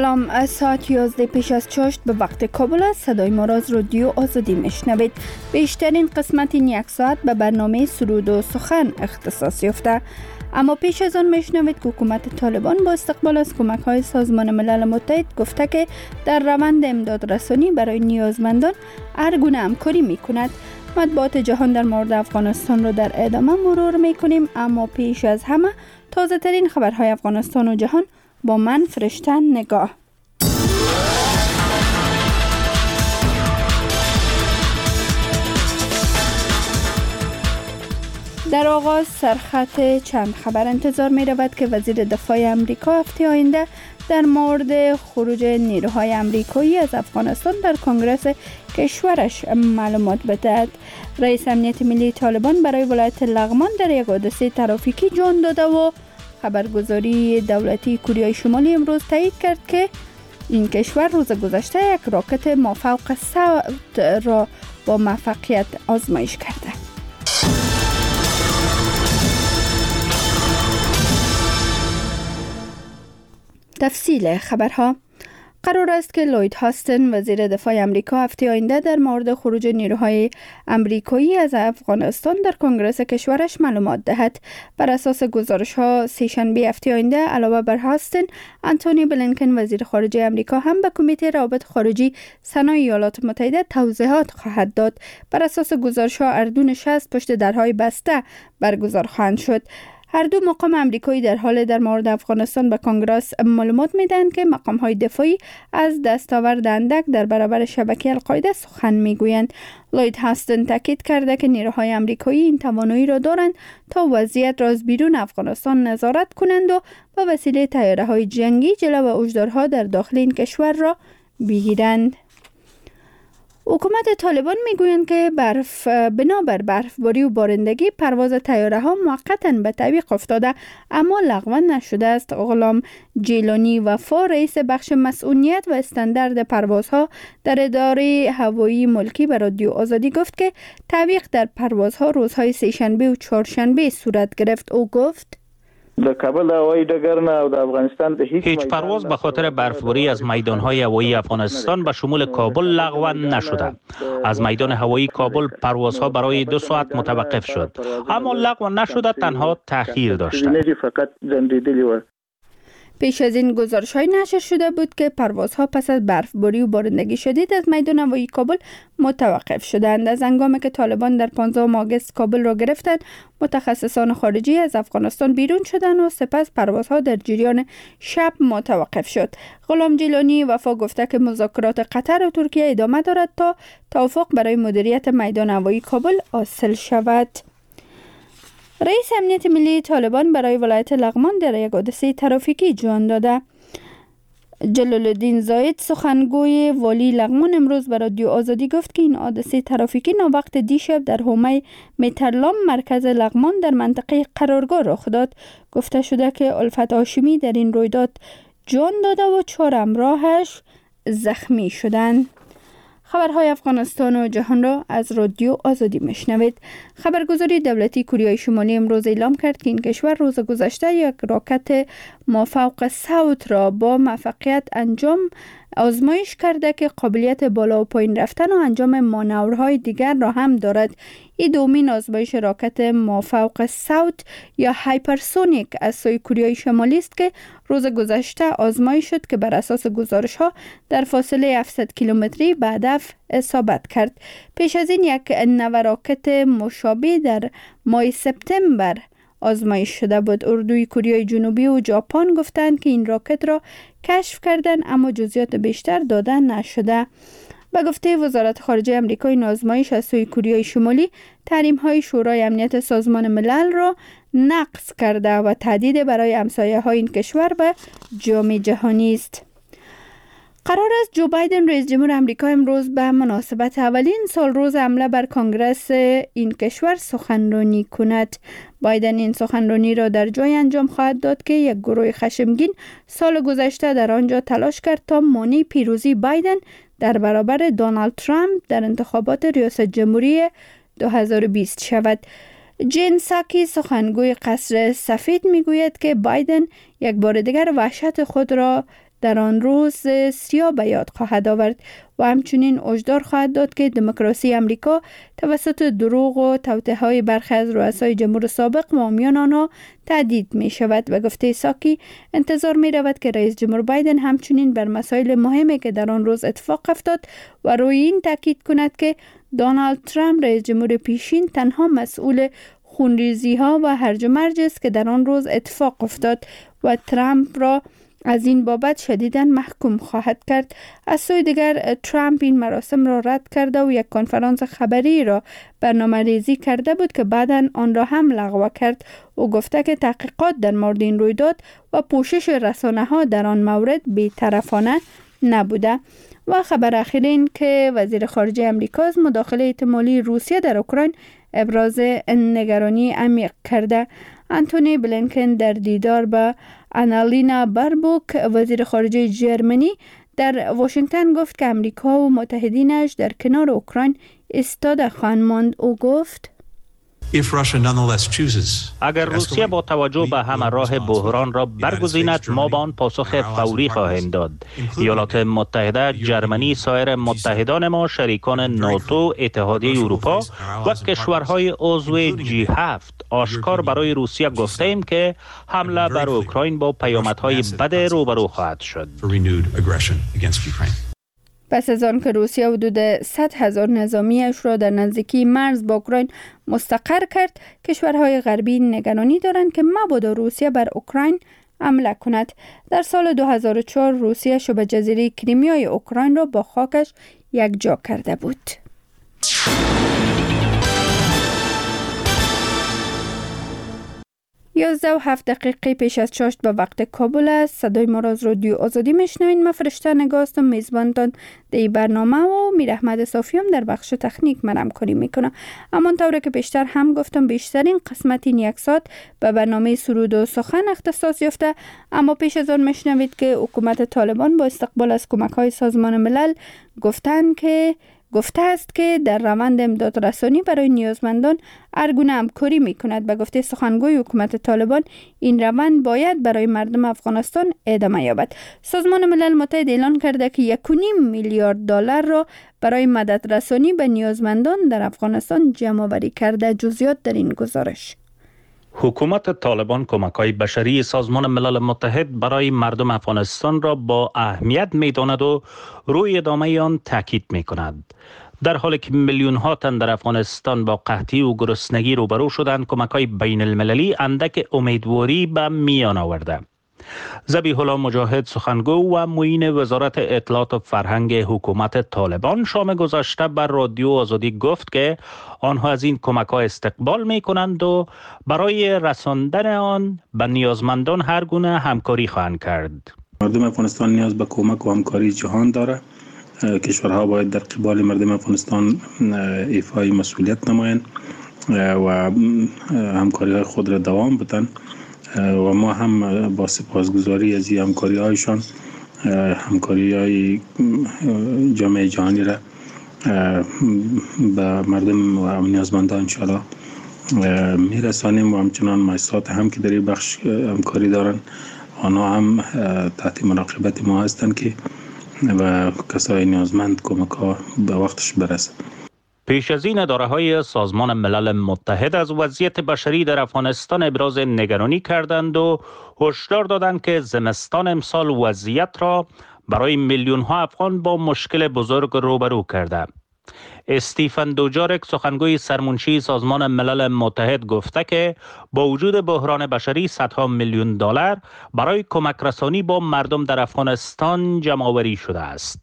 سلام، از ساعت 11 پیش از چاشت به وقت کابل است. صدای ما را از رادیو آزادی میشنوید. بیشترین قسمت این یک ساعت به برنامه سرود و سخن اختصاص یافته. اما پیش از آن میشنوید که حکومت طالبان با استقبال از کمک‌های سازمان ملل متحد گفته که در روند امداد رسانی برای نیازمندان هر گونه همکاری میکند. مطبوعات جهان در مورد افغانستان را در ادامه مرور میکنیم، اما پیش از همه تازه ترین خبرهای افغانستان و جهان با من فرشته نگاه. در آغاز سرخط چند خبر انتظار می رود که وزیر دفاع امریکا هفته آینده در مورد خروج نیروهای امریکایی از افغانستان در کنگره کشورش معلومات بدهد. رئیس امنیت ملی طالبان برای ولایت لغمان در یک حادثه ترافیکی جان داده و خبرگزاری دولتی کره شمالی امروز تایید کرد که این کشور روز گذشته یک راکت مافوق صوت را با موفقیت آزمایش کرده. تفصیل خبرها. قرار است که لوید هاستن وزیر دفاع امریکا هفته آینده در مورد خروج نیروهای امریکایی از افغانستان در کنگره کشورش معلومات دهد. بر اساس گزارش‌ها سه‌شنبه هفته آینده علاوه بر هاستن، آنتونی بلینکن وزیر خارجه امریکا هم به کمیته روابط خارجی سنا ایالات متحده توضیحات خواهد داد. بر اساس گزارش‌ها اردو 60 پشت درهای بسته برگزار خواهند شد. هر دو مقام امریکایی در حال در مورد افغانستان به کنگره معلومات میدهند که مقام‌های دفاعی از دستاورد اندک در برابر شبکه القاعده سخن میگویند. لوید هاستن تاکید کرده که نیروهای امریکایی این توانایی را دارند تا وضعیت را از بیرون افغانستان نظارت کنند و به وسیله طیاره‌های جنگی جلو اجدارها در داخل این کشور را بگیرند. حکومت طالبان میگویند که بنابر برفباری و بارندگی پرواز طیاره‌ها موقتاً به تعویق افتاده اما لغو نشده است. غلام جیلانی وفا رئیس بخش مسئولیت و استاندارد پروازها در اداره هوایی ملکی به رادیو آزادی گفت که تعویق در پروازها روزهای سه‌شنبه و چهارشنبه صورت گرفت. او گفت د کابل هوایی ډګر نه او د افغانستان د هیچ پرواز به خاطر برفباری از میدانهای هوایی افغانستان به شمول کابل لغو نشده. از میدان هوایی کابل پروازها برای 2 ساعت متوقف شد، اما لغو نشده، تنها تأخیر داشته. فقط ځنډیدلی و. پیش از این گزارش‌های نشر شده بود که پروازها پس از برفباری و بارندگی شدید از میدان هوایی کابل متوقف شدند. از هنگامی که طالبان در 15 آگوست کابل را گرفتند، متخصصان خارجی از افغانستان بیرون شدند و سپس پروازها در جریان شب متوقف شد. غلام جیلانی وفا گفته که مذاکرات قطر و ترکیه ادامه دارد تا توافق برای مدیریت میدان هوایی کابل حاصل شود. رئیس امنیت ملی طالبان برای ولایت لغمان در یک حادثه ترافیکی جان داده. جلال الدین زاید سخنگوی والی لغمان امروز به رادیو آزادی گفت که این حادثه ترافیکی ناوقت دیشب در حومه مترلام مرکز لغمان در منطقه قرارگاه رخ داد. گفته شده که الفت هاشمی در این رویداد جان داده و 4 همراهش زخمی شدند. خبرهای افغانستان و جهان را از رادیو آزادی میشنوید. خبرگزاری دولتی کره شمالی امروز اعلام کرد که این کشور روز گذشته یک راکت مافوق صوت را با موفقیت آزمایش کرده که قابلیت بالا و پایین رفتن و انجام مانورهای دیگر را هم دارد. این دومین آزمایش راکت مافوق صوت یا هایپرسونیک از سوی کره شمالی است که روز گذشته آزمایش شد که بر اساس گزارش‌ها در فاصله 700 کیلومتری به هدف اصابت کرد. پیش از این یک نوع راکت مشابه در ماه سپتامبر آزمایش شده بود. اردوی کره جنوبی و ژاپن گفتند که این راکت را کشف کردند اما جزئیات بیشتر داده نشده. به گفته وزارت خارجه آمریکا، این آزمایش از سوی کره شمالی تحریم‌های شورای امنیت سازمان ملل را نقض کرده و تهدید برای همسایه‌های این کشور به جامعه جهانی است. قرار است جو بایدن رئیس جمهور آمریکا امروز به مناسبت اولین سال روز حمله بر کنگره این کشور سخنرانی کند. بایدن این سخنرانی را در جای انجام خواهد داد که یک گروه خشمگین سال گذشته در آنجا تلاش کرد تا مانع پیروزی بایدن در برابر دونالد ترامپ در انتخابات ریاست جمهوری 2020 شود. جین ساکی سخنگوی قصر سفید میگوید که بایدن یک بار دیگر وحشت خود را در آن روز سیاه به یاد خواهد آورد و همچنین هشدار خواهد داد که دموکراسی امریکا توسط دروغ و توطئه‌های برخی از رؤسای جمهور سابق و حامیان آنها تهدید می شود. و گفته ساکی انتظار می رود که رئیس جمهور بایدن همچنین بر مسائل مهمی که در آن روز اتفاق افتاد و روی این تاکید کند که دونالد ترامپ رئیس جمهور پیشین تنها مسئول خونریزی ها و هرج و مرج است که در آن روز اتفاق افتاد و ترامپ را از این بابت شدیداً محکوم خواهد کرد. از سوی دیگر ترامپ این مراسم را رد کرده و یک کنفرانس خبری را برنامه‌ریزی کرده بود که بعداً آن را هم لغو کرد. او گفته که تحقیقات در مورد این رویداد و پوشش رسانه‌ها در آن مورد بی‌طرفانه نبوده. و خبر اخیر این که وزیر خارجه امریکا از مداخله احتمالی روسیه در اوکراین ابراز نگرانی عمیق کرده. انتونی بلینکن در دیدار با آنالینا باربوک وزیر خارجه جرمنی در واشنگتن گفت که امریکا و متحدینش در کنار اوکراین ایستاده خواهند ماند. او گفت اگر روسیه با توجه به همه راه بحران را برگزیند ما با آن پاسخ فوری خواهیم داد. ایالات متحده، جرمنی، سایر متحدان ما، شریکان ناتو، اتحادیه اروپا و کشورهای عضو G7 آشکار برای روسیه گفته ایم که حمله بر اوکراین با پیامدهای بد روبرو خواهد شد. پس از آن که روسیه حدود 100,000 نظامیش را در نزدیکی مرز با اوکراین مستقر کرد، کشورهای غربی نگرانی دارند که مبادا روسیه بر اوکراین حمله کند. در سال 2004 روسیه شبه جزیره کریمیای اوکراین را با خاکش یکجا کرده بود. 11:07 پیش از چاشت به وقت کابل است. صدای ما را از رادیو آزادی میشنوین. من فرشته نگاه هستم، میزبانتان در این برنامه و میر احمد صافیام در بخش تکنیک من همکاری میکنه. همانطور که بیشتر هم گفتم بیشترین قسمت این یک ساعت به برنامه سرود و سخن اختصاص یافته، اما پیش از آن میشنوید که حکومت طالبان با استقبال از کمک‌های سازمان ملل گفته است که در روند امدادرسانی برای نیازمندان هر گونه همکاری می‌کند. به گفته سخنگوی حکومت طالبان این روند باید برای مردم افغانستان ادامه یابد. سازمان ملل متحد اعلان کرده که 1.5 میلیارد دلار را برای مددرسانی به نیازمندان در افغانستان جمع‌آوری کرده. جزئیات در این گزارش. حکومت طالبان کمک‌های بشری سازمان ملل متحد برای مردم افغانستان را با اهمیت می‌داند و روی ادامه آن تاکید می‌کند. در حالی که میلیون‌ها تن در افغانستان با قحطی و گرسنگی روبرو شدند، کمک‌های بین المللی اندک امیدواری به میان آورده. ذبیح الله مجاهد سخنگو و معین وزارت اطلاعات و فرهنگ حکومت طالبان شام گذشته بر رادیو آزادی گفت که آنها از این کمک‌ها استقبال می‌کنند و برای رساندن آن به نیازمندان هر گونه همکاری خواهند کرد. مردم افغانستان نیاز به کمک و همکاری جهان داره. کشورها باید در قبال مردم افغانستان ایفای مسئولیت نمایند و همکاری‌های خود را دوام بدن و ما هم با سپاسگزاری از این همکاری‌هایشان همکاری‌های جامعه جهانی را به مردم و نیازمندان انشاءالله میرسانیم و همچنان مؤسسات هم که در این بخش همکاری دارن آنها هم تحت مراقبت ما هستند که و کسای نیازمند کمک‌ها به وقتش برسه. پیش از این اداره‌های سازمان ملل متحد از وضعیت بشری در افغانستان ابراز نگرانی کردند و هشدار دادند که زمستان امسال وضعیت را برای میلیون‌ها افغان با مشکل بزرگ روبرو کرده. استیفن دوجارک سخنگوی سرمنشی سازمان ملل متحد گفته که با وجود بحران بشری صدها میلیون دلار برای کمک رسانی با مردم در افغانستان جمع‌آوری شده است.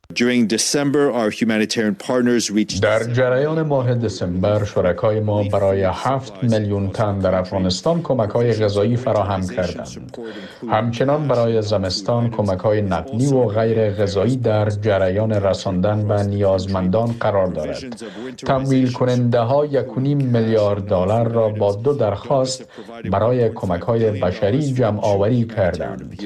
در جریان ماه دسامبر شرکای ما برای 7 میلیون تن در افغانستان کمک‌های غذایی فراهم کردند. همچنان برای زمستان کمک‌های نقدی و غیر غذایی در جریان رساندن به نیازمندان قرار دارد. تمویل کننده ها 1.5 میلیارد دلار را با 2 درخواست برای کمک‌های بشری جمع آوری کردند.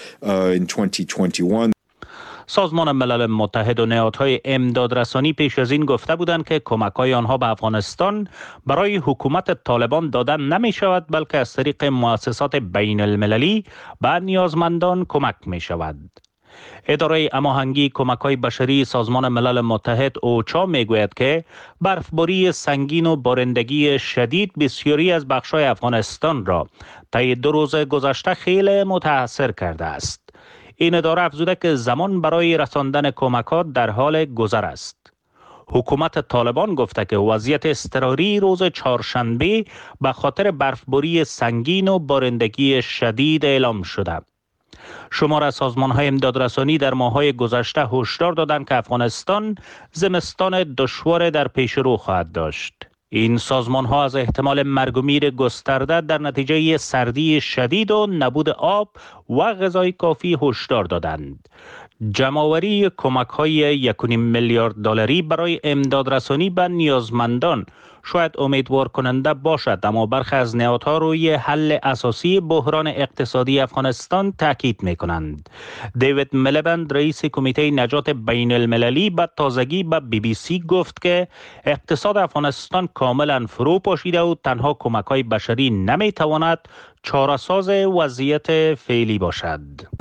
سازمان ملل متحد و نهادهای امدادرسانی پیش از این گفته بودند که کمک‌های آنها به افغانستان برای حکومت طالبان دادن نمی شود، بلکه از طریق مؤسسات بین المللی به نیازمندان کمک می شود. اداره هماهنگی کمک‌های بشری سازمان ملل متحد اوچا میگوید که برفباری سنگین و بارندگی شدید بسیاری از بخش‌های افغانستان را طی 2 روز گذشته خیلی متاثر کرده است. این اداره افزوده که زمان برای رساندن کمکات در حال گذر است. حکومت طالبان گفته که وضعیت اضطراری روز چهارشنبه به خاطر برفباری سنگین و بارندگی شدید اعلام شده. شمار از سازمان‌های امدادرسانی در ماه‌های گذشته هشدار دادند که افغانستان زمستان دشوار در پیش رو خواهد داشت. این سازمان‌ها از احتمال مرگ و میر گسترده در نتیجه سردی شدید و نبود آب و غذای کافی هشدار دادند. جمع‌آوری کمک‌های 1.5 میلیارد دلاری برای امدادرسانی به نیازمندان شاید امیدوار کننده باشد، اما برخی از نهادها روی حل اساسی بحران اقتصادی افغانستان تاکید می‌کنند. دیوید ملیبند رئیس کمیته نجات بین المللی به تازگی به BBC گفت که اقتصاد افغانستان کاملا فرو پاشیده و تنها کمک‌های بشری نمی‌تواند چاره‌ساز وضعیت فعلی باشد.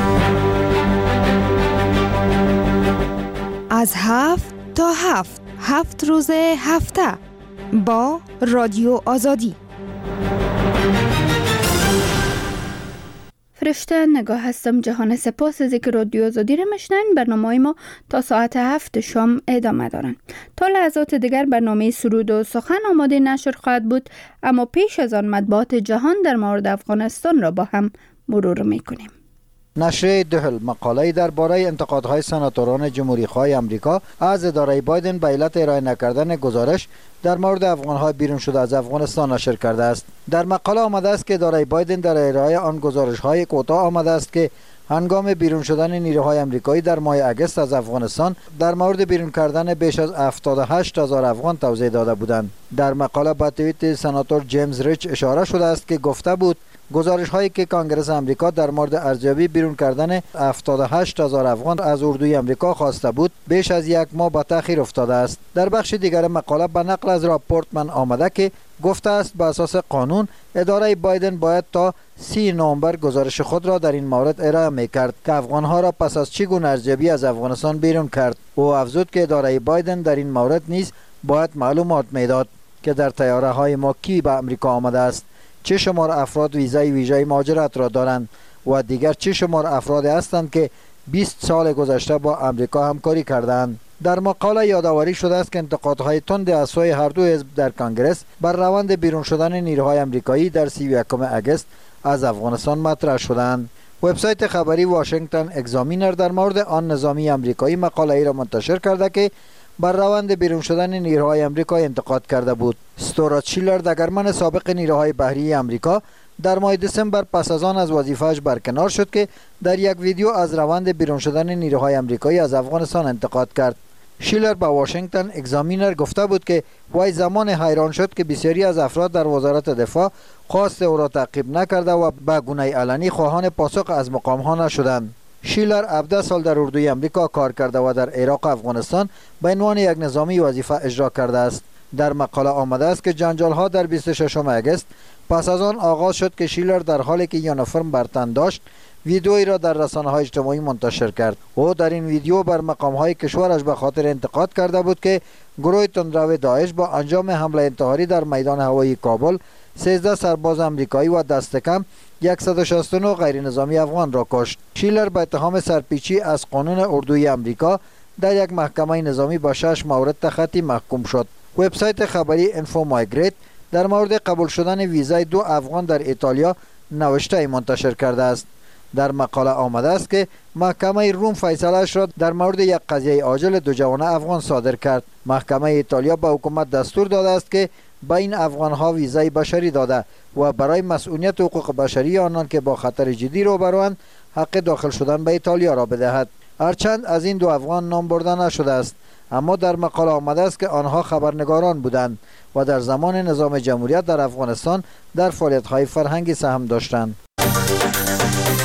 از 7 تا 7 روز هفته با رادیو آزادی. فرشته نگاه هستم جهان. سپاس از اینکه رادیو آزادی را میشنوین. برنامه ما تا ساعت 7 شام ادامه دارن. تا لحظات دیگر برنامه سرود و سخن آماده نشر خواهد بود، اما پیش از آن مطبوعات جهان در مورد افغانستان را با هم مرور میکنیم. نشریه دهل مقاله‌ای درباره انتقادهای سناتوران جمهوری‌خواه آمریکا از اداره بایدن به علت ارائه نکردن گزارش در مورد افغان‌های بیرون شده از افغانستان نشر کرده است. در مقاله آمده است که اداره بایدن در ارائه آن گزارش‌های کوتاه آمده است که هنگام بیرون شدن نیروهای آمریکایی در ماه اگست از افغانستان در مورد بیرون کردن بیش از 78,000 افغان توضیح داده بودند. در مقاله به توییت سناتور جیمز ریچ اشاره شده است که گفته بود گزارش هایی که کانگرس آمریکا در مورد ارزیابی بیرون کردن 78,000 افغان از اردوی آمریکا خواسته بود بیش از 1 ماه به تأخیر افتاده است. در بخش دیگر مقاله به نقل از راپورتمن آمده که گفته است به اساس قانون اداره بایدن باید تا 30 نوامبر گزارش خود را در این مورد ارائه می‌کرد که افغان‌ها را پس از چگونه ارزیابی از افغانستان بیرون کرد. او افزود که اداره بایدن در این مورد نیز باید معلومات میداد که در طیاره‌های ما کی به آمریکا آمده است، چه شمار افراد ویزای ویژه مهاجرت را دارند و دیگر چه شمار افراد هستند که 20 سال گذشته با آمریکا همکاری کردند. در مقاله یادآوری شده است که انتقادهای تند از سوی هر دو حزب در کانگرس بر روند بیرون شدن نیروهای آمریکایی در 31 اگست از افغانستان مطرح شدند. وبسایت خبری واشنگتن اگزامینر در مورد آن نظامی آمریکایی مقاله ای را منتشر کرده که بر روند بیرون شدن نیروهای آمریکایی انتقاد کرده بود. استورات شیلر دگرمن سابق نیروهای بحری آمریکا در ماه دسامبر پس از آن از وظیفه‌اش برکنار شد که در یک ویدیو از روند بیرون شدن نیروهای آمریکایی از افغانستان انتقاد کرد. شیلر با واشنگتن اگزامینر گفته بود که وای زمان حیران شد که بسیاری از افراد در وزارت دفاع خواست او را تعقیب نکرده و به گونه علنی خواهان پاسخ از مقام‌ها نشدند. شیلر 17 سال در اردوی آمریکا کار کرده و در عراق و افغانستان به عنوان یک نظامی وظیفه اجرا کرده است. در مقاله آمده است که جنجال‌ها در 26 اگست پس از آن آغاز شد که شیلر در حالی که یونیفرم بر تن داشت ویدئویی را در رسانه‌های اجتماعی منتشر کرد. او در این ویدیو بر مقام‌های کشورش به خاطر انتقاد کرده بود که گروه تندرو داعش با انجام حمله انتحاری در میدان هوایی کابل 13 سرباز آمریکایی و دست کم 169 غیر نظامی افغان را کشت. شیلر به اتهام سرپیچی از قانون اردوی آمریکا در یک محکمه نظامی با 6 مورد تخطی محکوم شد. وبسایت خبری اینفو مایگریت در مورد قبول شدن ویزای 2 افغان در ایتالیا نوشته منتشر کرده است. در مقاله آمده است که محکمه روم فیصله‌اش را در مورد یک قضیه عاجل 2 جوان افغان صادر کرد. محکمه ایتالیا به حکومت دستور داده است که به این افغان‌ها ویزای بشری داده و برای مسئولیت حقوق بشری آنان که با خطر جدی روبروند حق داخل شدن به ایتالیا را بدهد. هرچند از این 2 افغان نام برده نشده است، اما در مقاله آمده است که آنها خبرنگاران بودند و در زمان نظام جمهوریت در افغانستان در فعالیت‌های فرهنگی سهم داشتند.